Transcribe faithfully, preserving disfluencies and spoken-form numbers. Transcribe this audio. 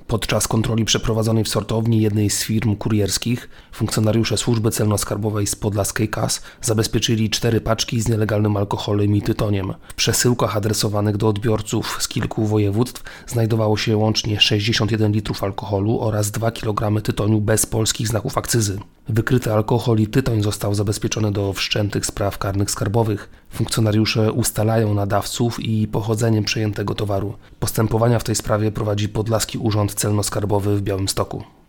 Podczas kontroli przeprowadzonej w sortowni jednej z firm kurierskich funkcjonariusze Służby Celno-Skarbowej z podlaskiej K A S zabezpieczyli cztery paczki z nielegalnym alkoholem i tytoniem. W przesyłkach adresowanych do odbiorców z kilku województw znajdowało się łącznie sześćdziesiąt jeden litrów alkoholu oraz dwa kilogramy tytoniu bez polskich znaków akcyzy. Wykryty alkohol i tytoń został zabezpieczony do wszczętych spraw karnych skarbowych. Funkcjonariusze ustalają nadawców i pochodzeniem przejętego towaru. Postępowania w tej sprawie prowadzi Podlaski Urząd Celno-Skarbowy w Białymstoku.